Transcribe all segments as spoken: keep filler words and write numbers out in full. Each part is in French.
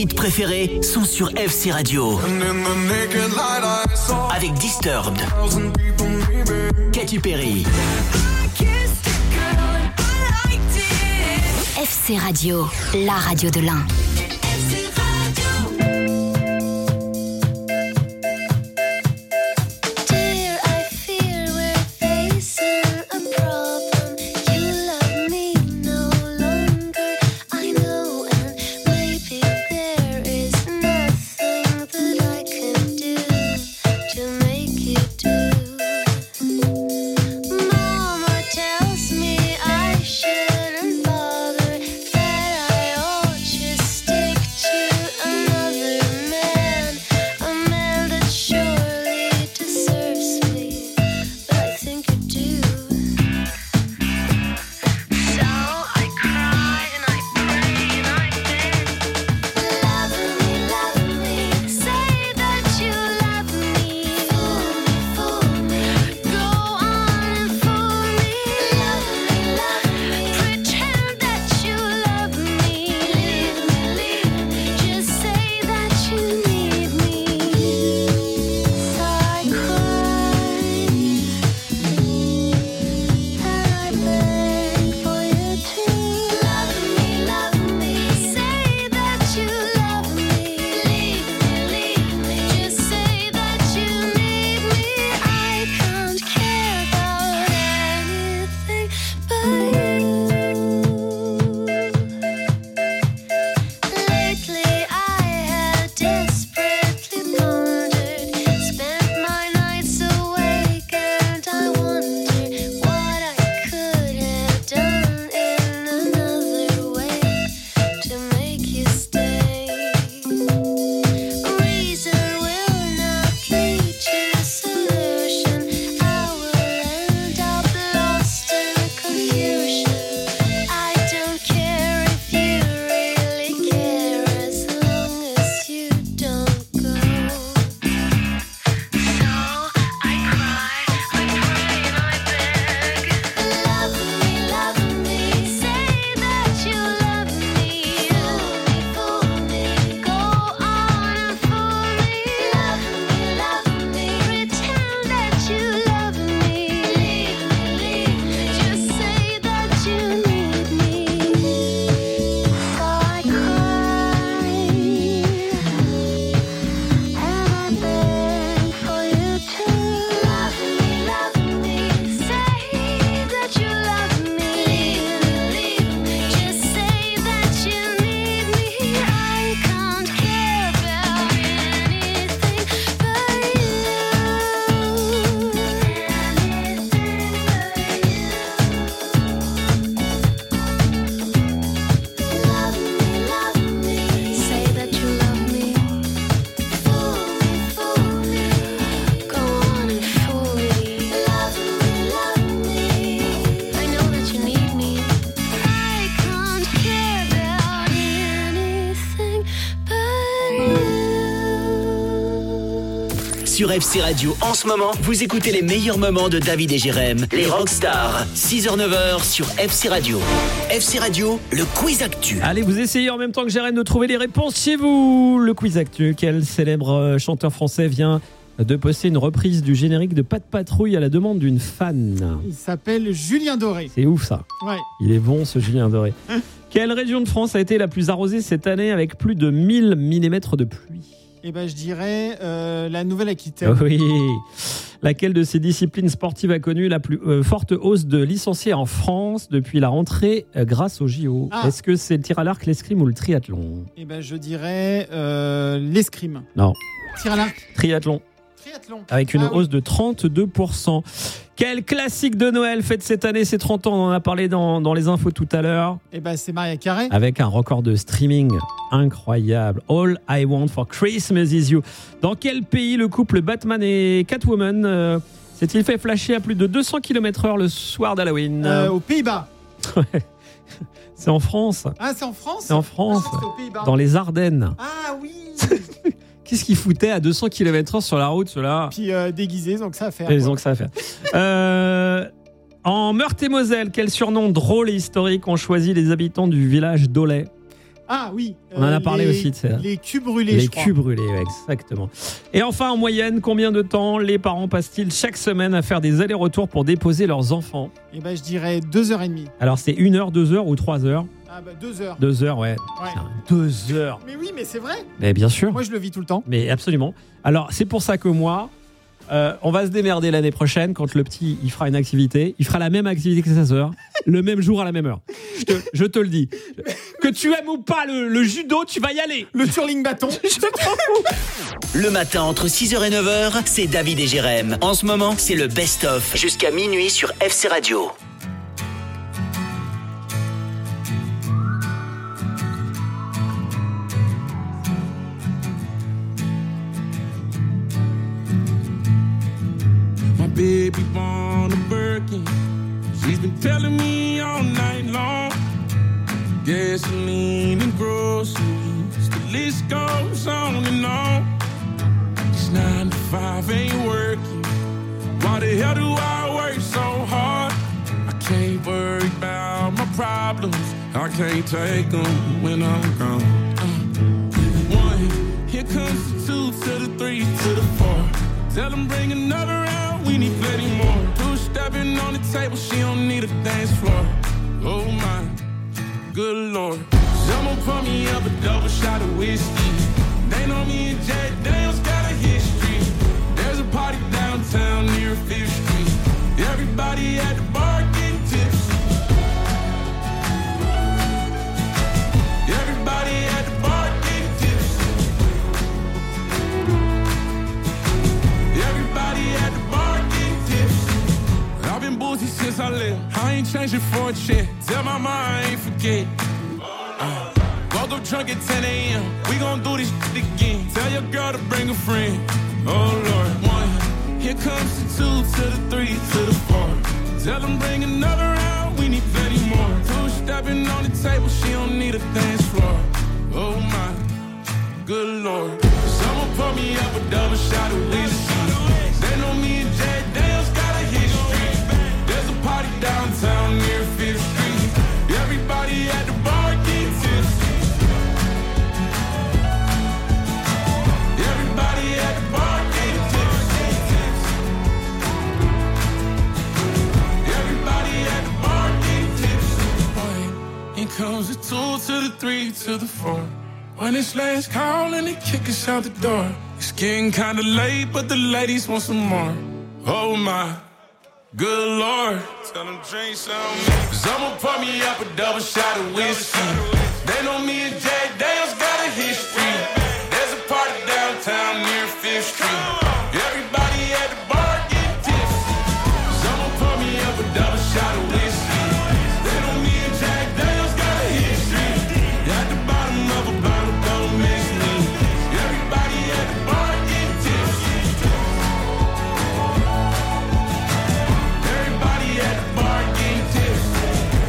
hits préférés sont sur F C Radio. Avec Disturbed, Katy Perry. F C Radio, la radio de l'Ain. Sur F C Radio, en ce moment, vous écoutez les meilleurs moments de David et Jérém, les Rockstars. six heures neuf heures sur F C Radio. F C Radio, le quiz actu. Allez, vous essayez en même temps que Jérém de trouver les réponses chez vous. Le quiz actu, quel célèbre chanteur français vient de poster une reprise du générique de Pas de Patrouille à la demande d'une fan? Il s'appelle Julien Doré. C'est ouf ça. Ouais. Il est bon ce Julien Doré. Quelle région de France a été la plus arrosée cette année avec plus de mille millimètres de pluie? Eh ben, je dirais euh, la Nouvelle-Aquitaine. Oui. Laquelle de ces disciplines sportives a connu la plus euh, forte hausse de licenciés en France depuis la rentrée euh, grâce au J O? Ah. Est-ce que c'est le tir à l'arc, l'escrime ou le triathlon? Eh ben, je dirais euh, l'escrime. Non. Tir à l'arc. Triathlon. Triathlon. Avec une ah, hausse oui. de trente-deux pour cent. Quel classique de Noël fête cette année ses trente ans? On en a parlé dans, dans les infos tout à l'heure. Eh ben, c'est Mariah Carey. Avec un record de streaming incroyable. All I Want for Christmas is You. Dans quel pays le couple Batman et Catwoman euh, s'est-il fait flasher à plus de deux cents kilomètres heure le soir d'Halloween? euh, Aux Pays-Bas. C'est en France. Ah, c'est en France? C'est en France. Ah, c'est aux Pays-Bas. Dans les Ardennes. Ah oui. Qu'est-ce qu'ils foutaient à deux cents kilomètres heure sur la route, ceux-là? Puis euh, déguisés, donc ça à faire. Ils ont que ça à faire. euh, en Meurthe-et-Moselle, quel surnom drôle et historique ont choisi les habitants du village d'Aulay? Ah oui. On en a parlé les, aussi de ça. Les culs brûlés, Les je crois. culs brûlés, ouais, exactement. Et enfin, en moyenne, combien de temps les parents passent-ils chaque semaine à faire des allers-retours pour déposer leurs enfants ? Eh ben, je dirais deux heures et demie. Alors, c'est une heure, deux heures ou trois heures ? Ah bah deux heures. Deux heures, ouais. Ouais. Putain, deux heures. Mais oui, mais c'est vrai. Mais bien sûr. Moi, je le vis tout le temps. Mais absolument. Alors, c'est pour ça que moi, euh, on va se démerder l'année prochaine quand le petit, il fera une activité. Il fera la même activité que sa sœur, le même jour à la même heure. Je te, je te le dis. Que tu aimes ou pas le, le judo, tu vas y aller. Le twirling bâton. Je m'en fous. Le matin entre six heures et neuf heures, c'est David et Jérém. En ce moment, c'est le best-of jusqu'à minuit sur F C Radio. Baby born a Birkin. She's been telling me all night long. Gasoline and groceries, the list goes on and on. This nine to five ain't working. Why the hell do I work so hard? I can't worry about my problems. I can't take them when I'm gone. Uh, one, here comes the two to the three to the four. Tell them bring another round, we need plenty more. Two stepping on the table, she don't need a dance floor. Oh my, good lord. Someone pour me up a double shot of whiskey. They know me and Jack Daniels got a history. There's a party downtown near Fifth Street. Everybody at the bar getting tipsy. Everybody at the bar getting tipsy. Everybody at the bar getting tipsy. I've been boozy since I left. I ain't changing for a check. Tell my mom I ain't forget. Uh, woke up drunk at ten a.m. We gon' do this shit again. Tell your girl to bring a friend. Oh Lord, one. Here comes the two to the three to the four. Tell them bring another round. We need plenty more. Two stepping on the table. She don't need a dance floor. Oh my, good lord. Someone pour me up a double shot of whiskey. They know me and Jack Daniels got a history. There's a party downtown near Fifth Street. Everybody at the bar getting tipsy. Everybody at the bar getting tipsy. Everybody at the bar getting tipsy. Boy, in comes the two to the three to the four. When it's last call and they kick us out the door. It's getting kinda late, but the ladies want some more. Oh my, good lord. Tell them drink some. Someone pour me up a double shot of whiskey. They know me and Jack Daniels got a history. There's a party downtown near Fifth Street. Everybody at the bar getting tipsy. Someone pour me up a double shot of whiskey. They know me and Jack Daniels got a history. At the bottom of a bottle, don't miss me. Everybody at the bar getting tipsy. Everybody at the bar getting tipsy.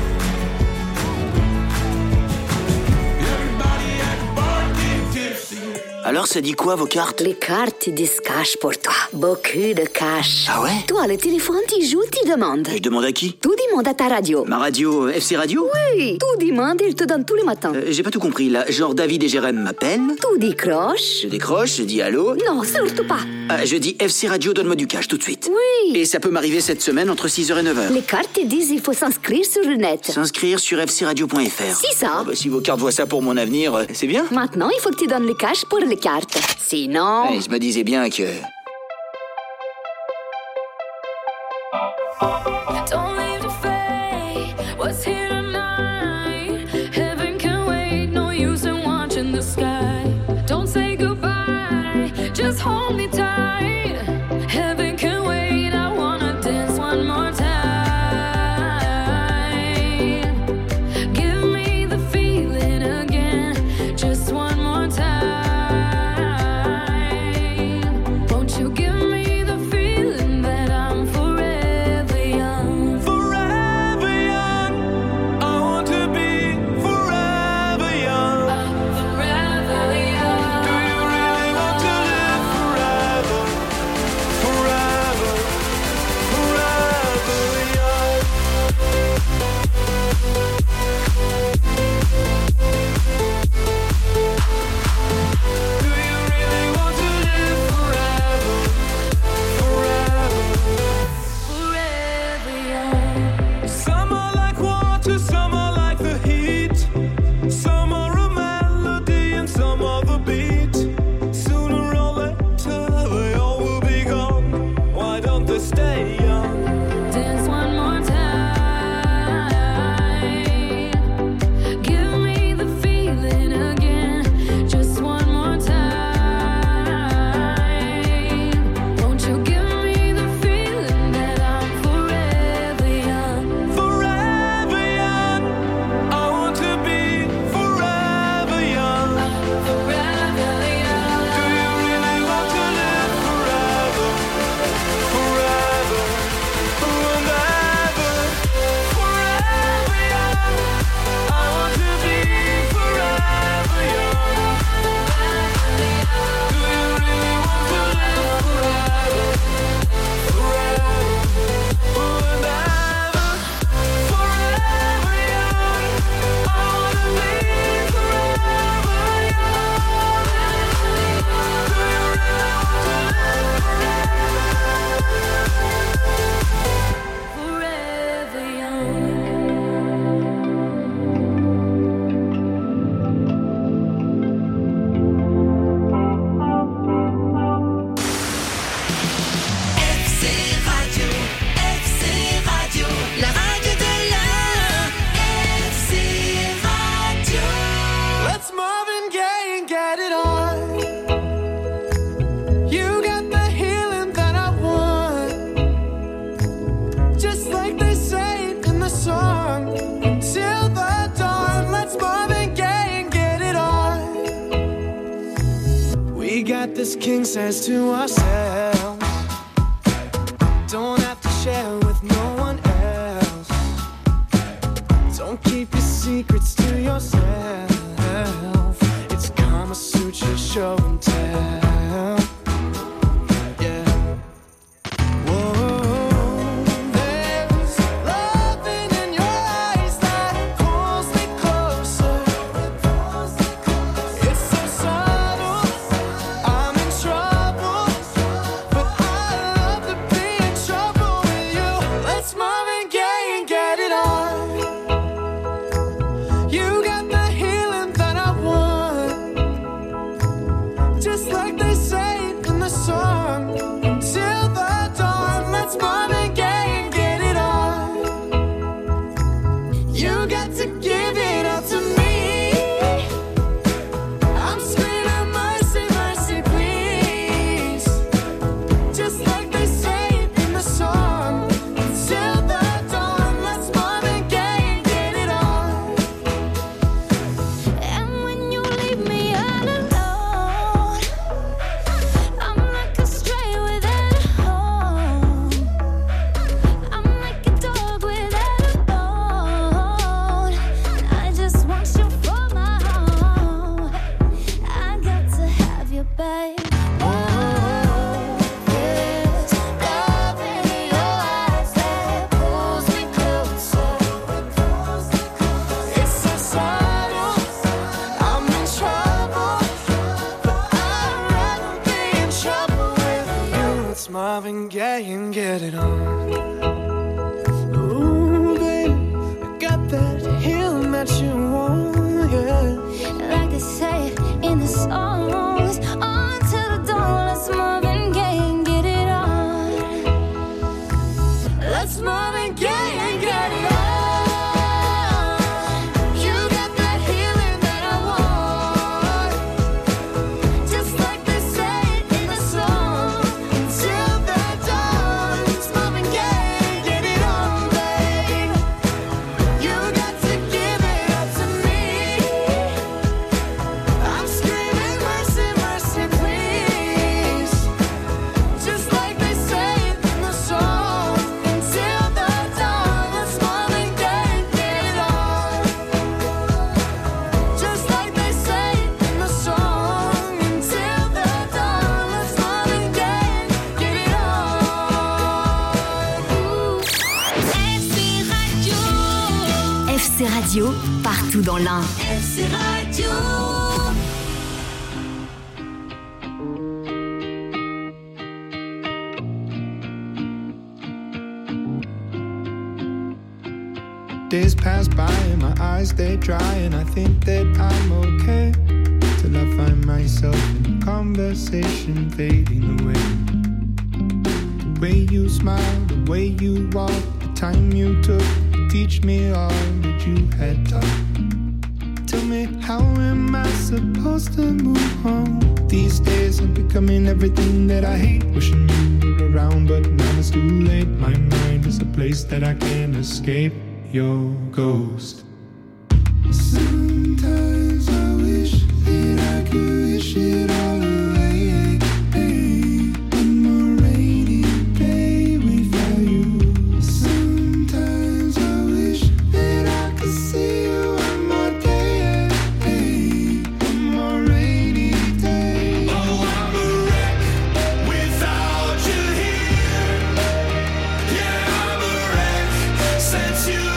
Everybody at the bar getting tipsy. Alors, ça dit quoi, vos cartes? Les cartes disent cash pour toi. Beaucoup de cash. Ah ouais? Toi, le téléphone, tu joues, tu demandes. Je demande à qui? Tout demande à ta radio. Ma radio, euh, F C Radio? Oui, tout demande, il te donne tous les matins. Euh, J'ai pas tout compris, là. Genre, David et Jérém m'appellent. Tout décroche. Je décroche, je dis allô. Non, surtout pas. Ah, je dis F C Radio, donne-moi du cash tout de suite. Oui. Et ça peut m'arriver cette semaine entre six heures et neuf heures. Les cartes te disent il faut s'inscrire sur le net. S'inscrire sur F C radio point F R. C'est ça. Ah bah, si vos cartes voient ça pour mon avenir, euh, c'est bien. Maintenant, il faut que tu donnes le cash pour les cartes. Sinon... Ouais, je me disais bien que... Don't leave the fate. What's here tonight? Heaven can wait. No use in watching the sky. Don't say goodbye. Just hold me tight. Heaven can wait. I wanna dance one more time. Give me the feeling again. Just one more time. Won't We got this king size to ourselves. Don't have to share with no one else. Don't keep your secrets to yourself. It's Kama Sutra show and tell. Yeah. Whoa. There's loving in your eyes that pulls me closer. It's so subtle. I'm in trouble, but I love to be in trouble with you. Let's Marvin Gaye and get it on. You got the healing that I want, just like they say in the song. Until the dawn, let's Marvin Gaye and get it on. You got to give it up to me. I'm screaming mercy, mercy, please. Just like they say in the song. Until the dawn, let's Marvin Gaye and get it on. And when you leave me all alone, I'm like a stray without a home. I'm like a dog without a bone. I just want you for my home. I got to have you, babe. Oh, there's love in your eyes that pulls me closer. It's so subtle. I'm in trouble, but I'd rather be in trouble with you. It's Marvin Gaye and get it on. Ooh, baby, I got that healing that you want, yeah. Like they say in the songs, until the dawn, let's Marvin Gaye and get it on. Let's Marvin Gaye and get it on. You got that healing that I want, just like they say in the song. Until the dawn, it's Marvin Gaye, get it on, babe. You got to give it up to me. I'm screaming mercy, mercy, please. Just like they say in the song. Until the dawn, let's Marvin Gaye, get it on. Just like they say in the song. Until the dawn, let's Marvin Gaye, get it on. F C Radio. F C Radio, partout dans l'Ain. F C Radio. Days pass by and my eyes they dry, and I think that I'm okay till I find myself in a conversation fading away. The way you smile, the way you walk, the time you took to teach me all that you had taught. Tell me, how am I supposed to move on? These days I'm becoming everything that I hate. Wishing you were around, but now it's too late. My mind is a place that I can't escape. Your ghost. Sometimes I wish that I could wish it all away. One more rainy day without you. Sometimes I wish that I could see you one more day. One more rainy day. Oh, I'm a wreck without you here. Yeah, I'm a wreck since you.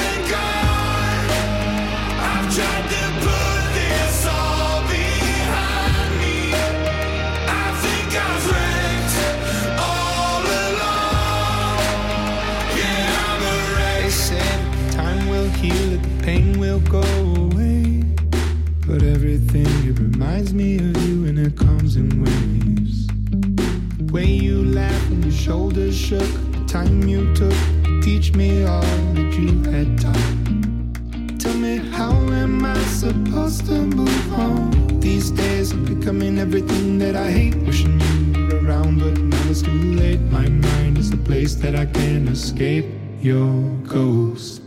Tried to put this all behind me. I think I've wrecked all along. Yeah, I'm a wreck. They said time will heal it, the pain will go away. But everything, it reminds me of you, and it comes in waves. The way you laughed and your shoulders shook, the time you took to teach me all that you had taught. Tell me, how am I supposed to move on? These days I'm becoming everything that I hate. Wishing you were around, but now it's too late. My mind is a place that I can't escape. Your ghost.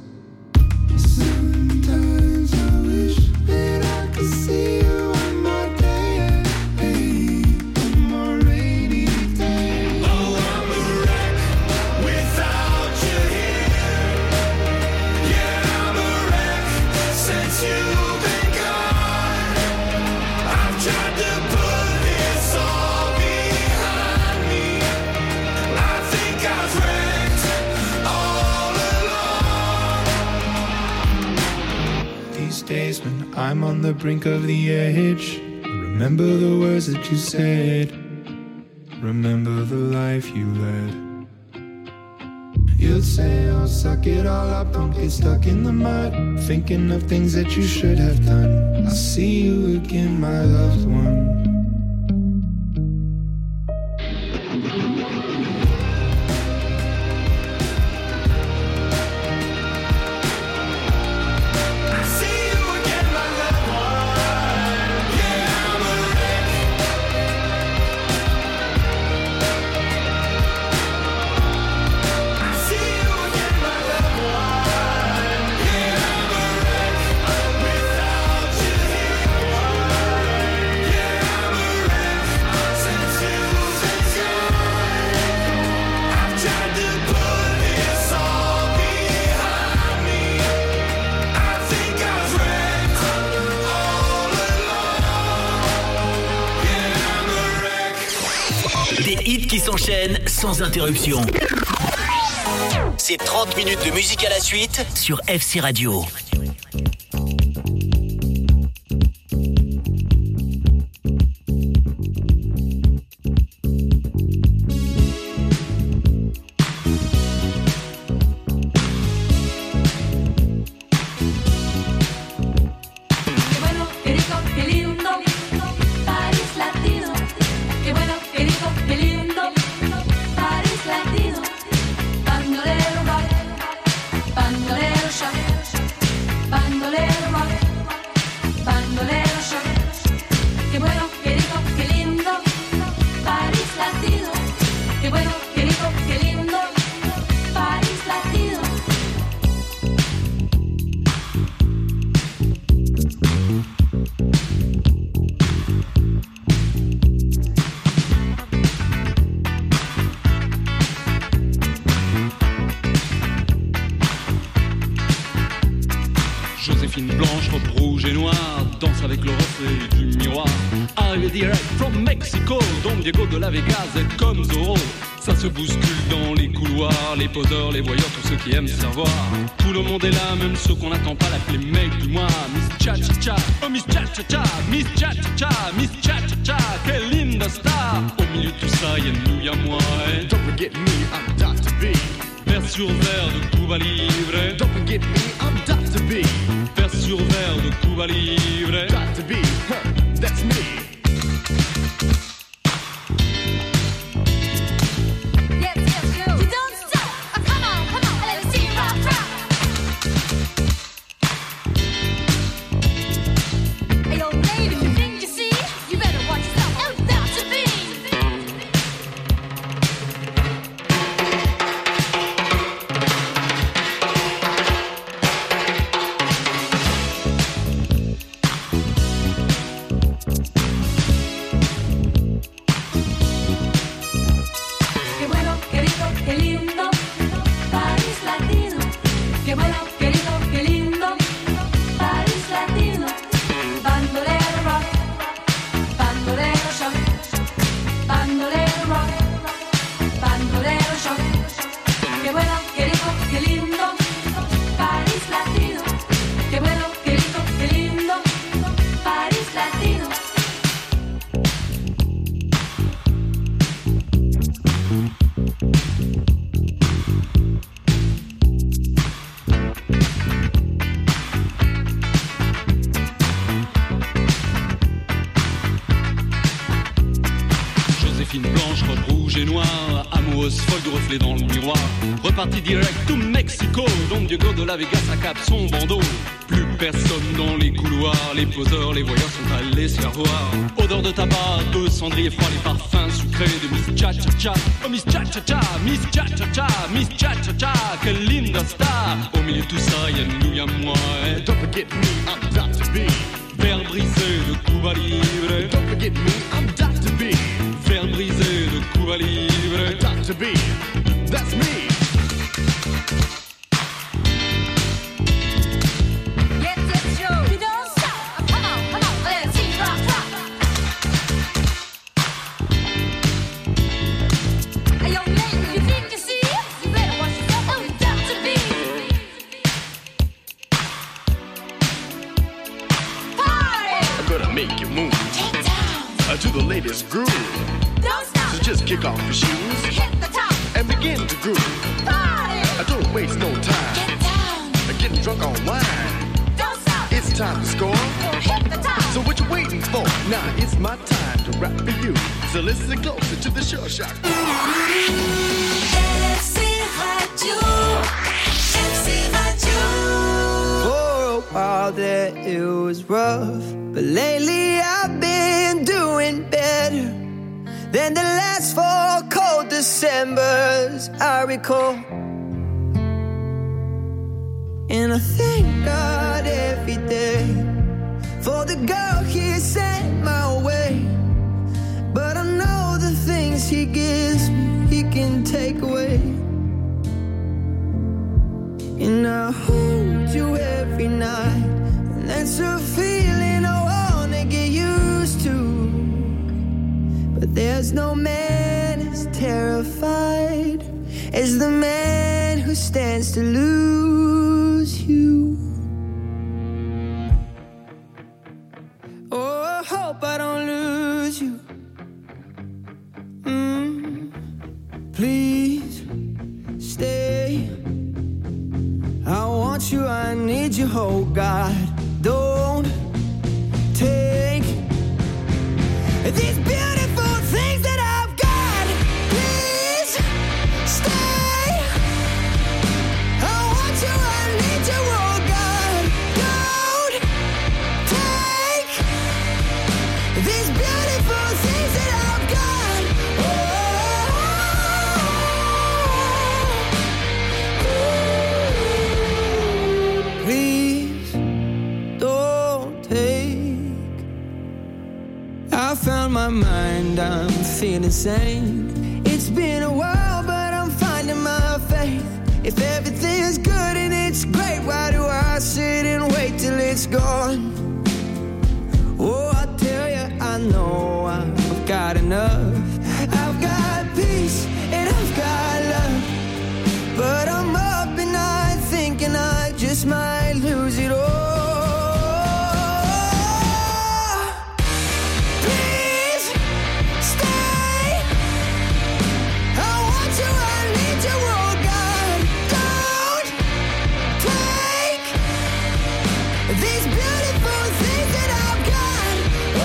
Sometimes I wish that I could see you one more day. I'm on the brink of the edge. Remember the words that you said. Remember the life you led. You'd say, oh, suck it all up, don't get stuck in the mud. Thinking of things that you should have done. I'll see you again, my loved one. Des hits qui s'enchaînent sans interruption. C'est trente minutes de musique à la suite sur F C Radio. Joséphine blanche, robe rouge et noire, danse avec le reflet du miroir. Arrivé direct from Mexico, Don Diego de la Vegas est comme Zorro. Ça se bouscule dans les couloirs, les poseurs, les voyeurs, tous ceux qui aiment se faire voir. Tout le monde est là, même ceux qu'on n'attend pas, l'appeler mec du mois. Miss Cha-Cha-Cha, oh Miss Cha-Cha-Cha, Miss Cha-Cha-Cha, Miss Cha-Cha-Cha, quelle linda star. Au milieu de tout ça, y'a nous, y'a moi. Et don't forget me, I'm Doctor B. Vers sur verre de Cuba Libre. Don't forget me, I'm Doctor B. Vers sur verre de Cuba Libre. Doctor B, huh, that's me. Reparti direct to Mexico, Don Diego de la Vegas à Cap son bandeau. Plus personne dans les couloirs, les poseurs, les voyeurs sont allés se faire voir. Odeur de tabac, de cendrier froid, les parfums sucrés de Miss Cha-Cha-Cha. Oh Miss Cha-Cha-Cha, Miss Cha-Cha-Cha, Miss Cha-Cha-Cha, quelle linda star. Au milieu de tout ça, y'a nous, y'a moi. Et don't forget me, I'm Doctor B. Verre brisé de Cuba Libre. Don't forget me, I'm Doctor B. Verre brisé de Cuba Libre. Doctor B, that's me. move. Don't stop. So just kick off your shoes. Hit the top. And begin to groove. Party. Don't waste no time. Get down. Getting drunk on wine. Don't stop. It's time to score. Hit the top. So what you waiting for? Now it's my time to rap for you. So listen closer to the Sure Shot. F C Radio. F C Radio. For a while there it was rough, but lately I've been doing better than the last four cold Decembers I recall. And I thank God every day for the girl he sent my way. But I know the things he gives me, he can take away. And I hold you every night, and that's a feeling I wanna get used to. But there's no man as terrified as the man who stands to lose you. Oh, I hope I don't lose you. Mm, please stay. I want you, I need you, oh God. Don't take these beautiful things that I've got. Please stay. I want you, I need you, oh God. Don't take these beautiful things that I've got. Oh, please don't take. I found my mind, I'm feeling sane. It's been a while, but I'm finding my faith. If everything's good and it's great, why do I sit and wait till it's gone? Oh, I tell you, I know I've got enough. I've got peace and I've got love. But I'm up and I thinking I just might lose it all. Please stay. I want you, I need you, oh God. Don't take these beautiful things that I've got.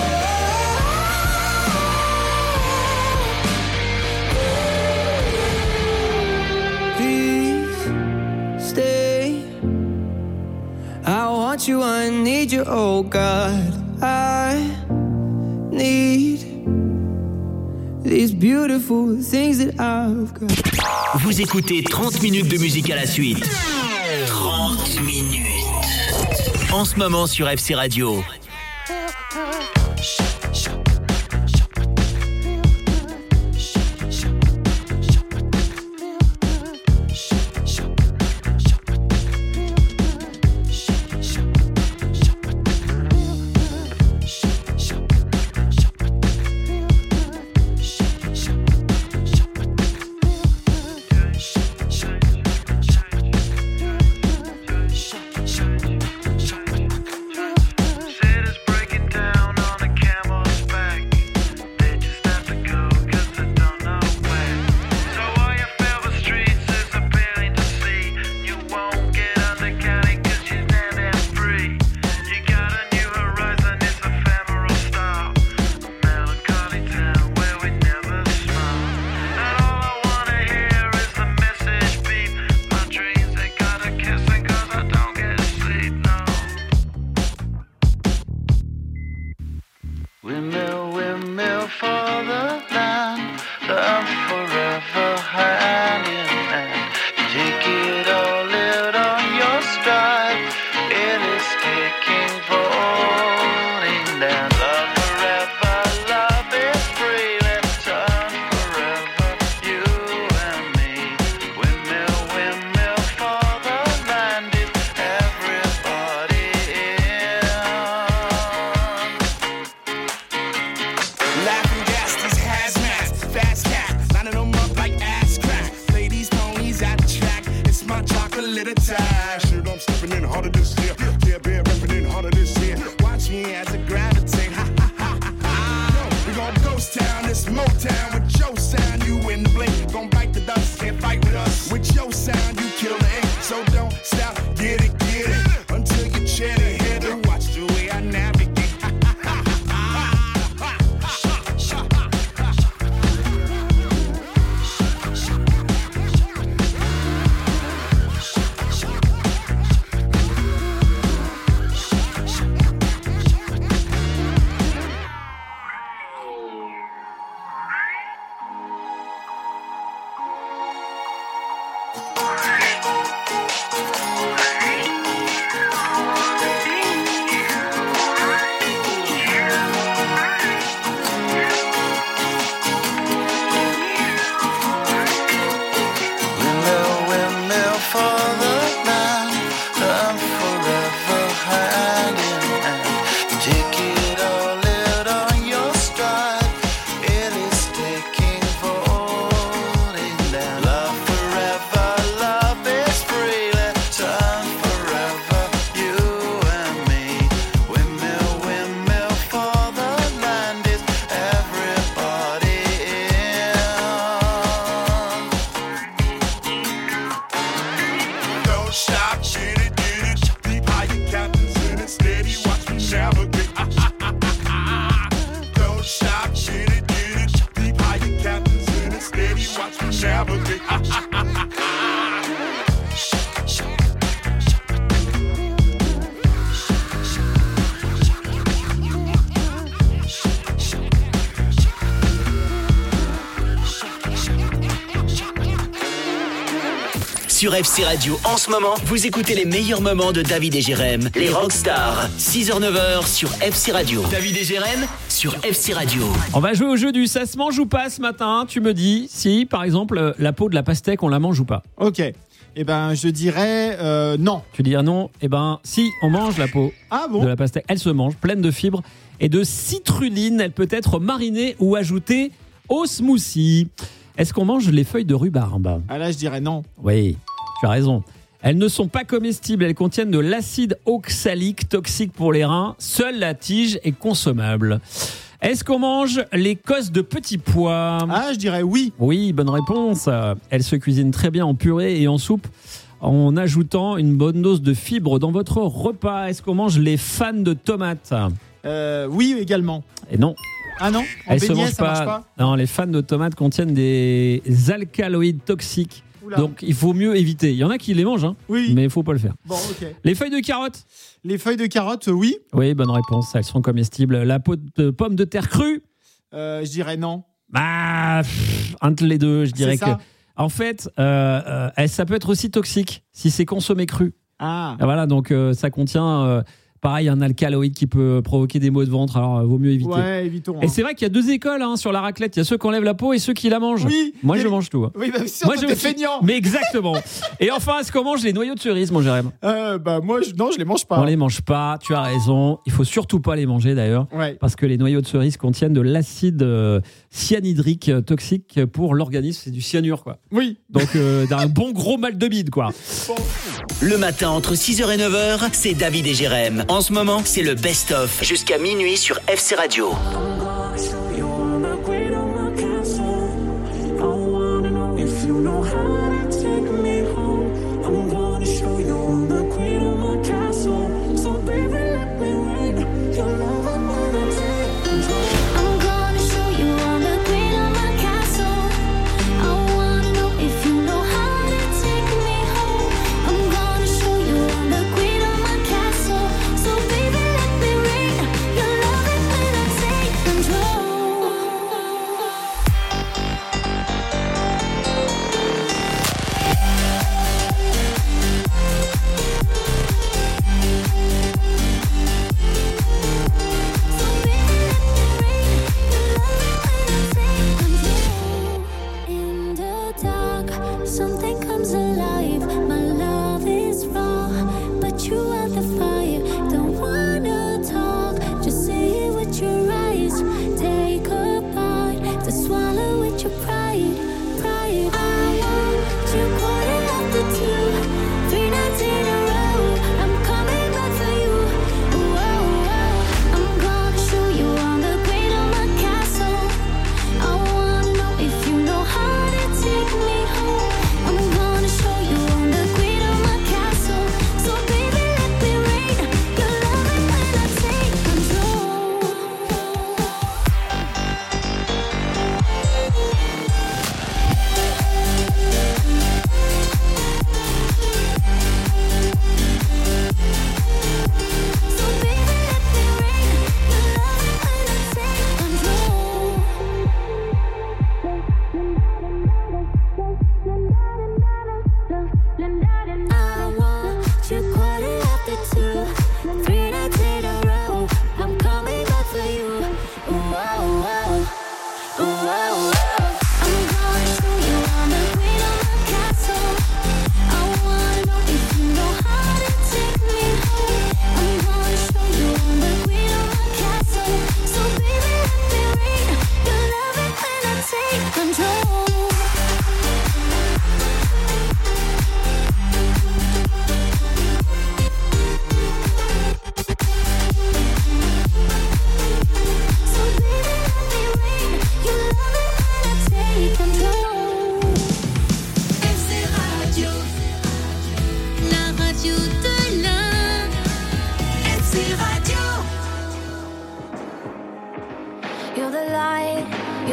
Oh, please stay. I want you, I need you, oh God. I need these beautiful things that I've got. Vous écoutez trente minutes de musique à la suite. trente minutes. En ce moment sur F C Radio. Motown with your sound, you in the blink. Gon' bite the dust, can't fight with us. With your sound, you kill the ink. So don't stop, get it, get it. Until you chat ahead and watch the way I navigate. Sur F C Radio, en ce moment, vous écoutez les meilleurs moments de David et Jérém, les Rockstars. six heures neuf heures sur F C Radio. David et Jérém sur F C Radio. On va jouer au jeu du ça se mange ou pas ce matin. Tu me dis si, par exemple, la peau de la pastèque, on la mange ou pas. Ok. Eh ben, je dirais euh, non. Tu dirais non. Eh ben, si, on mange la peau ah bon de la pastèque. Elle se mange, pleine de fibres et de citrulline. Elle peut être marinée ou ajoutée au smoothie. Est-ce qu'on mange les feuilles de rhubarbe ? Ah là, je dirais non. Oui, tu as raison. Elles ne sont pas comestibles, elles contiennent de l'acide oxalique toxique pour les reins. Seule la tige est consommable. Est-ce qu'on mange les cosses de petits pois ? Ah, je dirais oui. Oui, bonne réponse. Elles se cuisinent très bien en purée et en soupe en ajoutant une bonne dose de fibres dans votre repas. Est-ce qu'on mange les fans de tomates ? euh, Oui, également. Et non. Ah non, en Elles beignet, se mangent ça pas. marche pas. Non, les fans de tomates contiennent des alcaloïdes toxiques. Oula. Donc, il faut mieux éviter. Il y en a qui les mangent, hein, oui. mais il ne faut pas le faire. Bon, ok. Les feuilles de carottes ? Les feuilles de carottes, oui. Oui, bonne réponse. Elles sont comestibles. La peau de pomme de terre crue ? euh, Je dirais non. Bah, pff, entre les deux, je dirais c'est que. ça. En fait, euh, euh, ça peut être aussi toxique si c'est consommé cru. Ah. Voilà, donc euh, ça contient. Euh, Pareil, un alcaloïde qui peut provoquer des maux de ventre, alors euh, vaut mieux éviter. Ouais, évitons. Hein. Et c'est vrai qu'il y a deux écoles hein, sur la raclette. Il y a ceux qui enlèvent la peau et ceux qui la mangent. Oui. Moi, je les... mange tout. Hein. Oui, bah, sûr, moi, je je feignant. Mais exactement. Et enfin, est-ce qu'on mange les noyaux de cerise, mon Jérém ? euh, Bah moi, je... non, je les mange pas. On les mange pas. Tu as raison. Il faut surtout pas les manger d'ailleurs, ouais. parce que les noyaux de cerise contiennent de l'acide euh, cyanhydrique euh, toxique pour l'organisme. C'est du cyanure, quoi. Oui. Donc euh, d'un bon gros mal de bide, quoi. Bon. Le matin entre six heures et neuf heures, c'est David et Jérém. En ce moment, c'est le best-of jusqu'à minuit sur F C Radio. I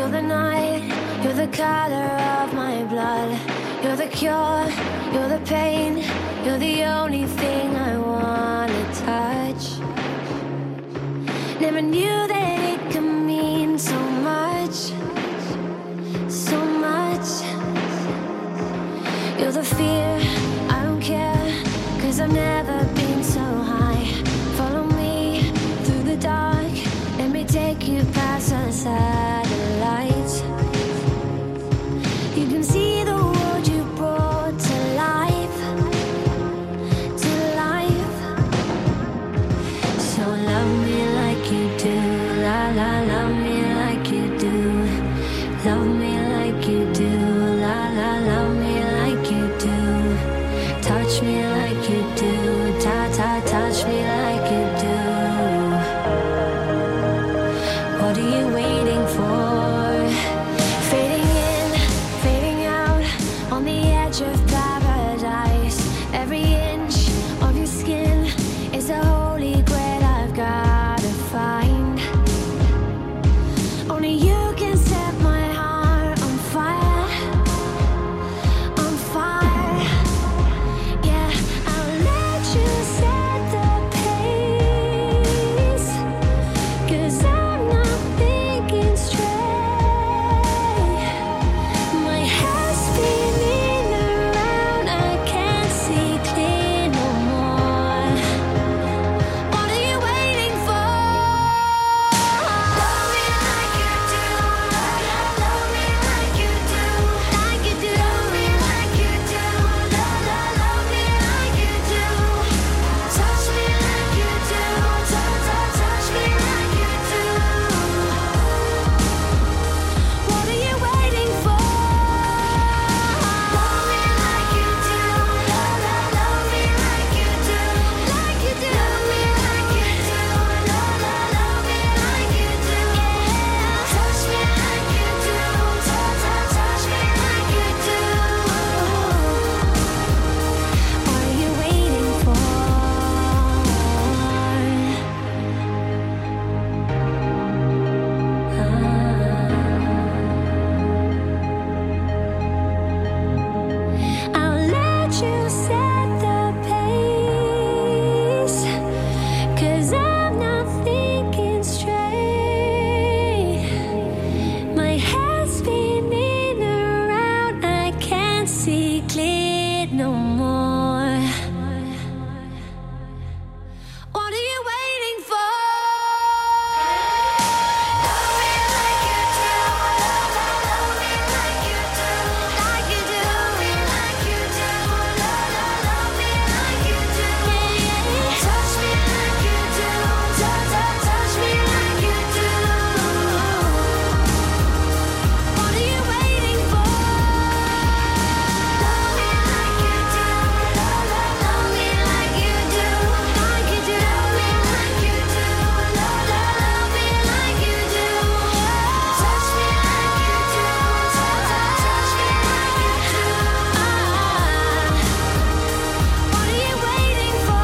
You're the night, you're the color of my blood. You're the cure, you're the pain. You're the only thing I wanna touch. Never knew that it could mean so much, so much. You're the fear, I don't care, 'cause I've never been so high. Follow me through the dark, let me take you past the satellites. You can see the world you brought to life, to life. So love me like you do, la la, love me like you do. Love me like you do, la la, love me like you do. Touch me like you do, ta ta, touch me like you do. What are you waiting for? Fading in, fading out, on the edge of paradise. Every inch of your skin is a holy grail I've gotta find. Only you can set my heart on fire, on fire. Yeah, I'll let you set the pace, 'cause I'm not thinking straight. My head's spinning around, I can't see clear no more. What are you waiting for? Love me like you do, love me like you do, like you do. Love me like you do, love, love, love me like you do. Touch me like you do, touch, touch, touch me like you do. What are you waiting for? Love me like you do, love, love, love me like you do, like you do. Love me like you do, love, love, love me like you do. Touch me like you do, touch, touch, touch me like you do. What are you waiting for? I'll let you set the pace, 'cause I'm not thinking straight. My head's spinning around, I can't see clear no more. What are you waiting for? Love me like you do, love, love, love me like you do, like you do. Love me like you do, love, love, love me like you do. Touch me like you do, touch, touch, touch me like you do. What are you waiting for? Love me like you do, love, love, love me like you do, like you do. Love me like you do, love, love, love me like you do. Touch me like you do, touch, touch, touch me like you do. What are you waiting for?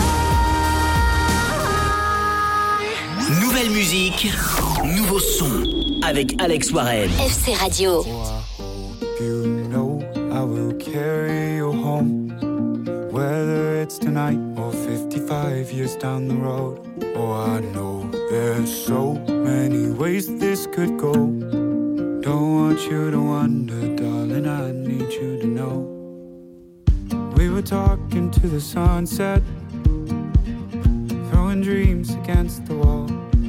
Nouvelle musique, nouveau son avec Alex Warren. F C Radio. You know I will carry you home, whether it's tonight or fifty-five years down the road. Oh, I know there's so many ways this could go. Don't want you to wonder, darling, I need you to know. We were talking to the sunset, throwing dreams against the wall.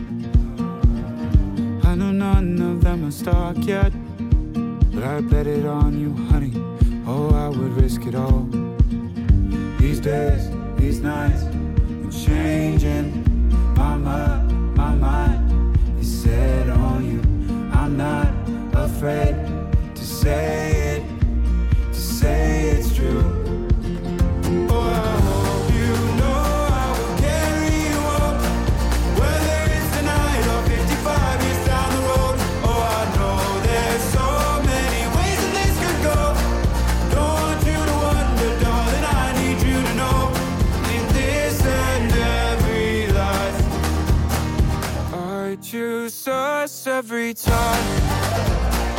I know none of them are stuck yet, but I bet it on you, honey. Oh, I would risk it all. These days, these nights, I'm changing. My mind, my mind is set on you. I'm not afraid to say it, to say it's true. Oh, I hope you know I will carry you up, whether it's tonight or fifty-five years down the road. Oh, I know there's so many ways that this could go. Don't want you to wonder, darling, I need you to know. In this and every life, I choose us every time.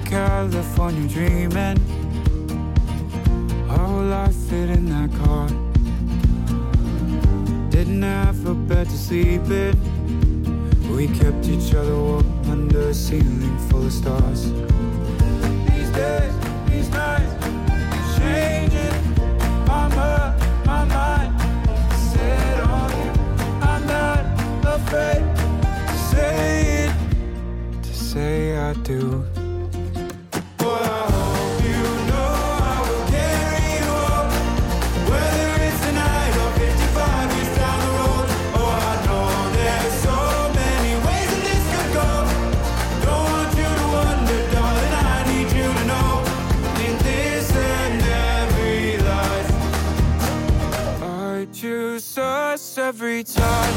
California dreaming. Our whole life fit in that car. Didn't have a bed to sleep in. We kept each other warm under a ceiling full of stars. These days, these nights, changing. I'm up, my mind set on you. I'm not afraid to say it, to say I do. Every time.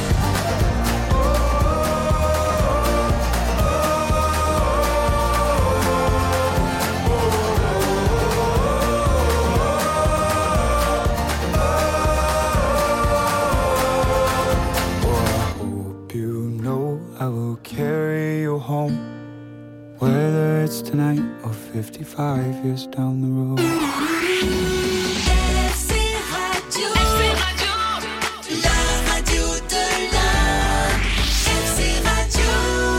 I will carry you home, whether it's tonight or fifty-five years down the road. F C Radio, F C Radio, la radio de la F C Radio.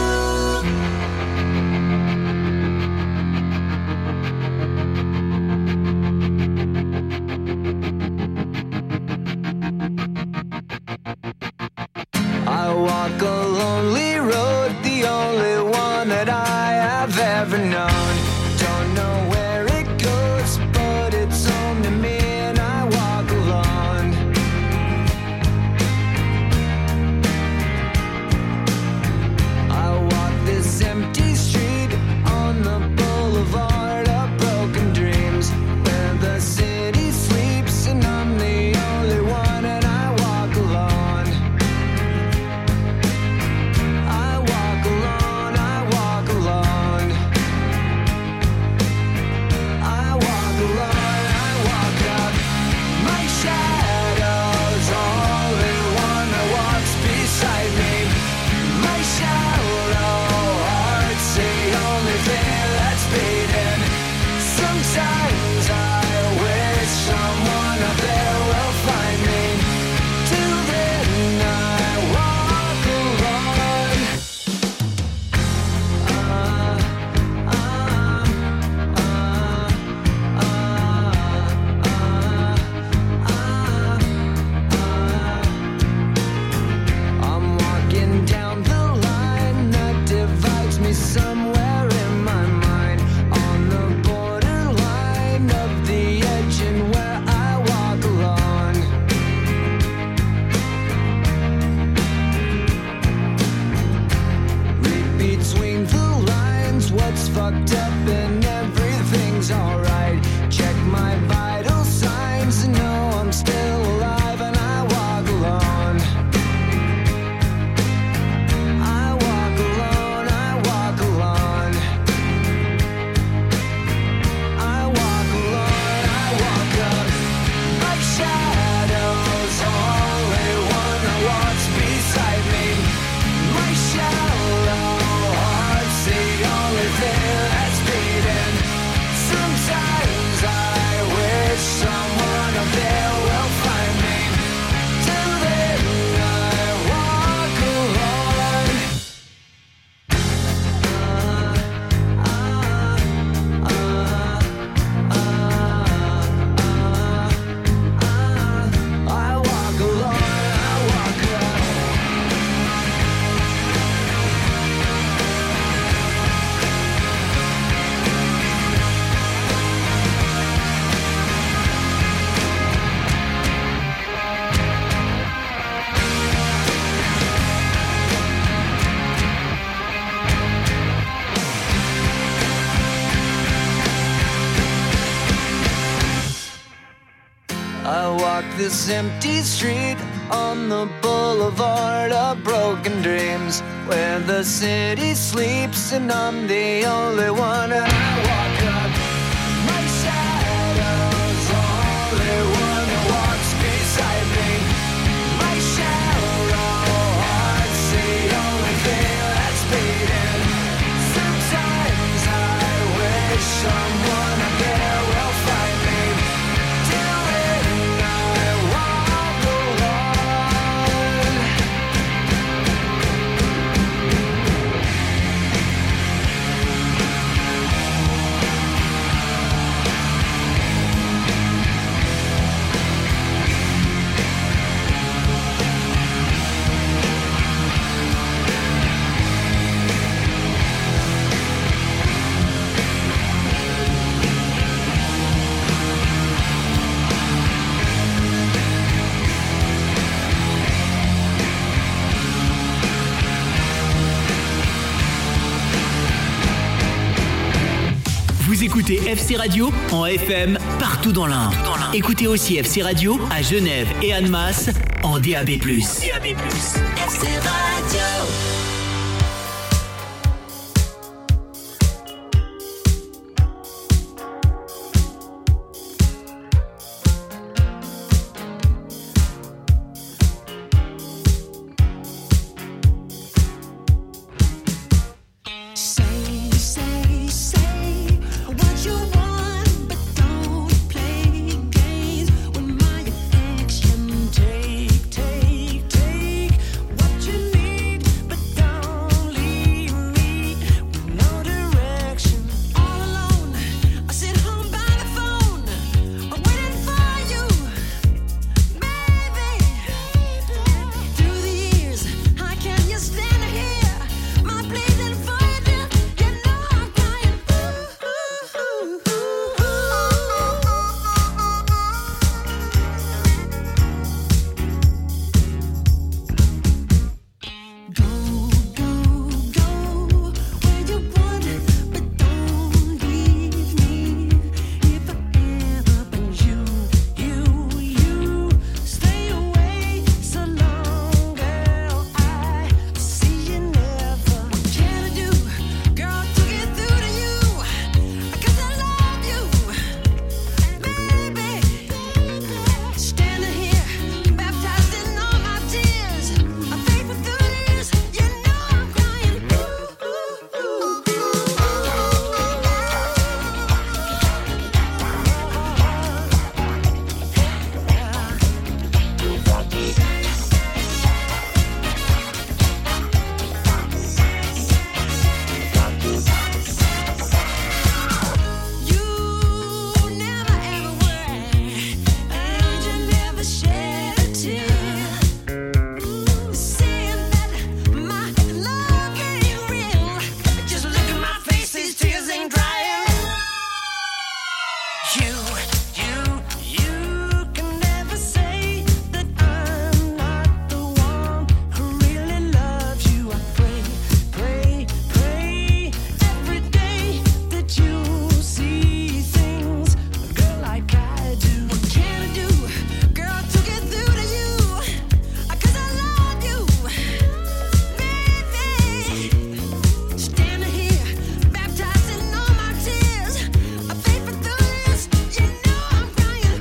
I walk a lonely road, the only one that I have ever known. Don't know where it goes, but it's home to me, and I walk alone. I walk this empty street on the boulevard of broken dreams, where the city sleeps, and I'm the only one, and I walk alone. I walk alone, I walk alone. I walk alone, I walk up. My shadow's only one that walks beside me. My shallow heart's the only thing that's beating. Sometimes I wish someone up there will find me. Till then I walk alone. I'm walking down the line that divides me somewhere in my mind, on the borderline of the edge and where I walk alone. Read between the lines, what's fucked up and everything's alright. Check my vital signs and know I'm still alive, and I walk alone. I walk alone, I walk alone. I walk alone, I walk up. My shadow's only one that walks beside me. My shallow heart's the only thing that's beating. Sometimes I wish someone up there will find me. Till then I walk alone. I walk alone, I walk up. I walk this empty street on the boulevard of broken dreams, where the city sleeps and I'm the only one, and I walk up. My shadow's only one that walks beside me. My shallow heart's the only thing that's beating. Sometimes I wish Vous écoutez F C Radio en F M partout dans l'Ain. Écoutez aussi F C Radio à Genève et Annemasse en D A B plus. D A B plus. F C Radio. Say, say, say what you want, but don't play games with my affection. Take, take, take what you need, but don't leave me with no direction. All alone, I sit home by the phone, I'm waiting for you, baby. Through the years, how can you stand here? My pleading for you, dear, you know I'm crying. Go, go, go where you want, but don't leave me. If I ever been you, you, you, stay away so long, girl. I see you never. What can I do, girl, to get through to you? 'Cause I love you, baby. Standing here, baptized in all my tears. I'm faithful through the years. You know I'm crying. You never ever worry, and you never shed a tear. Saying that my love ain't real. Just look at my face, these tears ain't drying. You, you, you can never say that I'm not the one who really loves you. I pray, pray, pray every day that you see things a girl like I do. What can I do, girl, to get through to you? 'Cause I love you, baby. Standing here, baptized in all my tears. I faithful through this, you know I'm crying.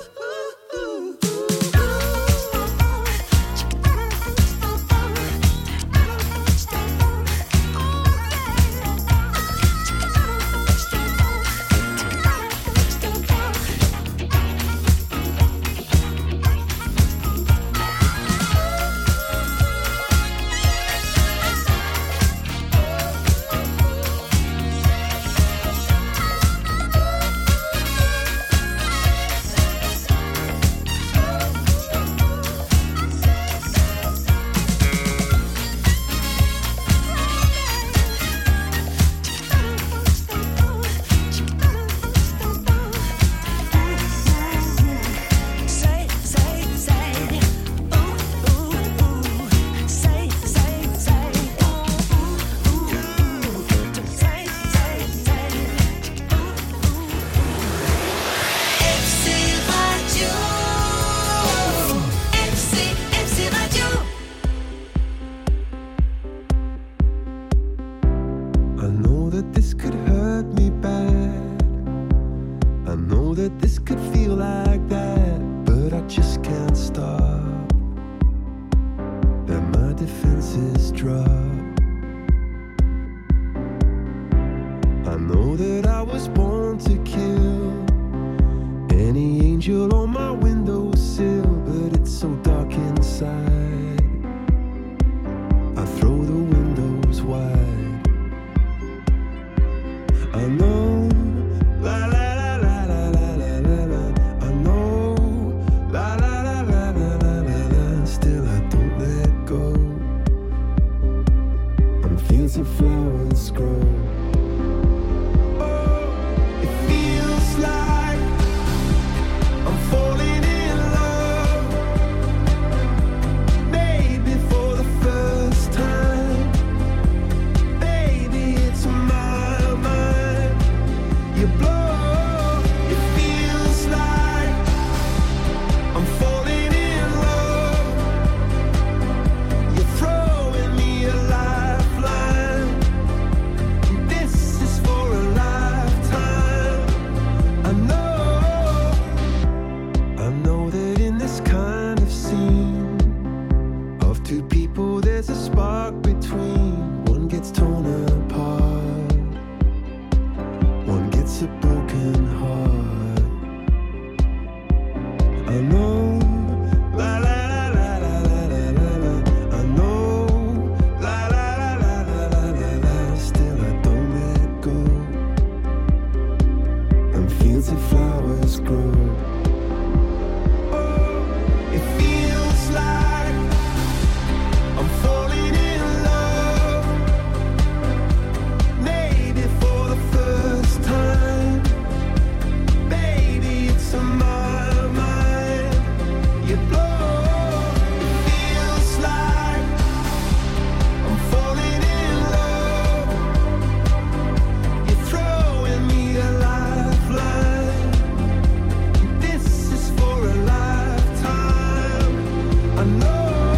Say, say, say, ooh, ooh, ooh. Say, say, say, ooh, ooh, ooh. Say, say, say, F C Radio. F C, F C Radio. I know that this could hurt me bad. I know that this could feel like that, but I just can't stop. Then my defenses drop. I know that I was born to kill any angel on my windowsill, but it's so dark inside. I throw the windows wide. I know, la la la la la la la la la. I know You blow, it feels like I'm falling in love. You're throwing me a lifeline. This is for a lifetime. I know, I know that in this kind of scene of two people there's a spark between. One gets torn apart, one gets a broken heart. I know, la la la la la la la la. I know, la la la la la la la la. Still I don't let go. And fields of flowers grow. Oh, it feels like I'm falling in love. Maybe for the first time. Baby, it's on my mind. You blow, it feels like I'm falling in love. You're throwing me a lifeline. This is for a lifetime. I know.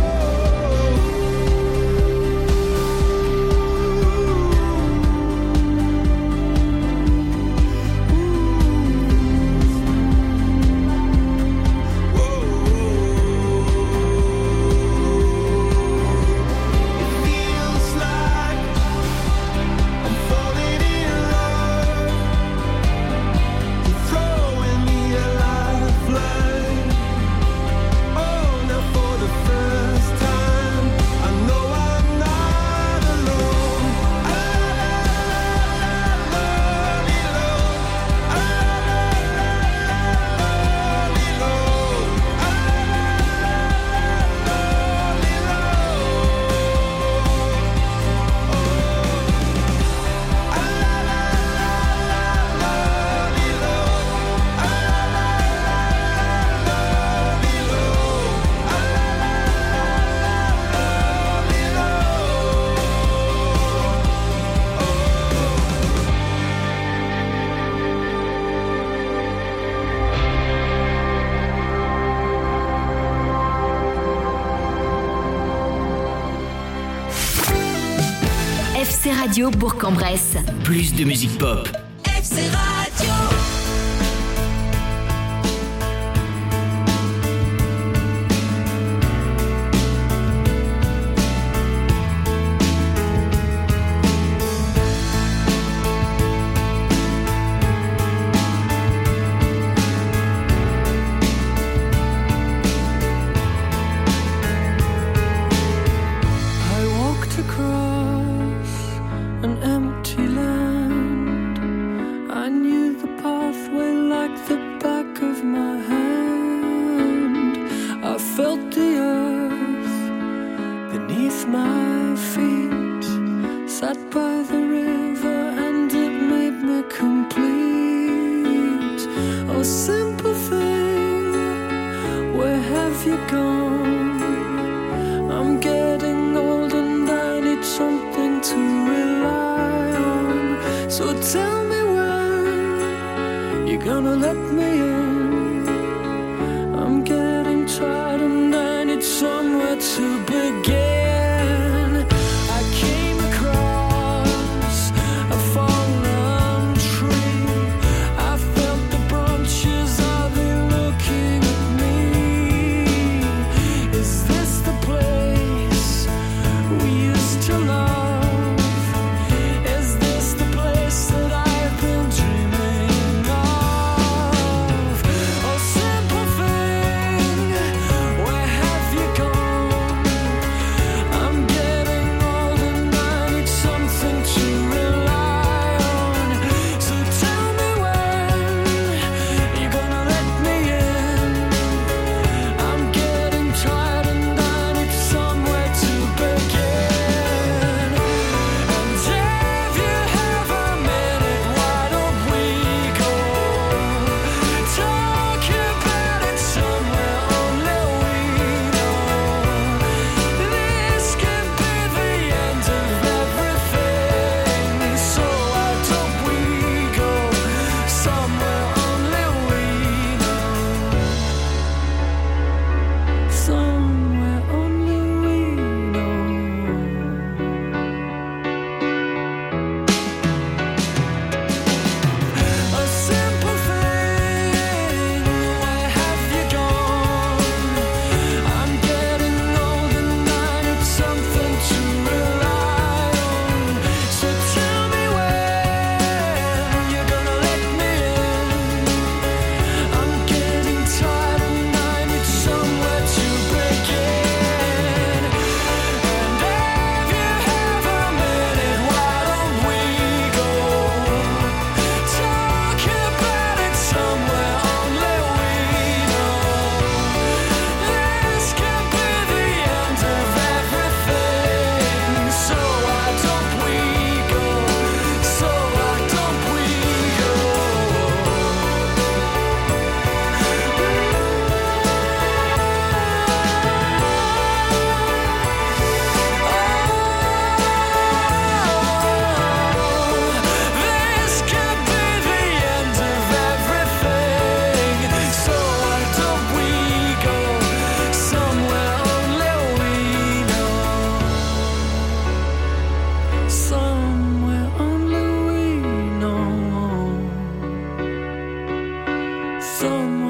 Feels like I'm falling in love. You're throwing me a lifeline. Oh, now for the first time, I know I'm not alone. F C Radio Bourg-en-Bresse. Plus de musique pop. F C Radio. I walked across an empty land. I knew the pathway like the back of my hand. I felt the earth beneath my feet. Sat by the river and it made me complete. Oh, simple thing, where have you gone? I'm getting old and I need something to rely on. So tell me when you're gonna let me in. I'm getting tired and I need somewhere to begin. I came across a fallen tree. I felt the branches, are they looking at me? Is this the place we used to love? Is this the place that I've been dreaming of? Oh, simple thing, where have you gone? someone